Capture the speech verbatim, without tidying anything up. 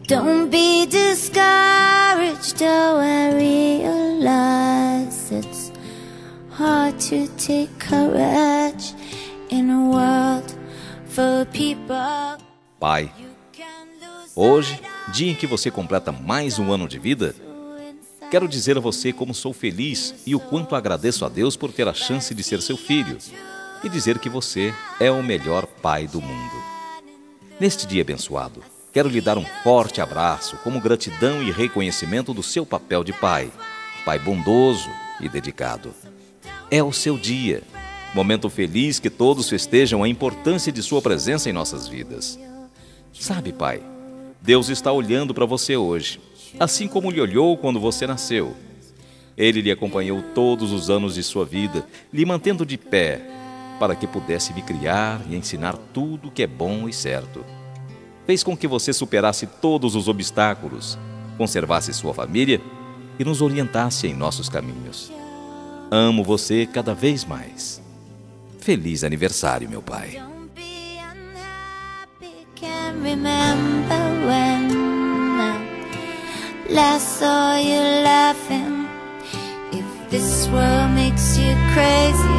Don't be discouraged, oh, I realize it's hard to take courage in a world full of people. Pai, hoje, dia em que você completa mais um ano de vida, quero dizer a você como sou feliz e o quanto agradeço a Deus por ter a chance de ser seu filho e dizer que você é o melhor pai do mundo. Neste dia abençoado, quero lhe dar um forte abraço como gratidão e reconhecimento do seu papel de pai, pai bondoso e dedicado. É o seu dia, momento feliz que todos festejam a importância de sua presença em nossas vidas. Sabe, pai, Deus está olhando para você hoje, assim como lhe olhou quando você nasceu. Ele lhe acompanhou todos os anos de sua vida, lhe mantendo de pé, para que pudesse me criar e ensinar tudo que é bom e certo. Fez com que você superasse todos os obstáculos, conservasse sua família e nos orientasse em nossos caminhos. Amo você cada vez mais. Feliz aniversário, meu pai. Don't be unhappy, can't remember when I last saw you laughing. If this world makes you crazy,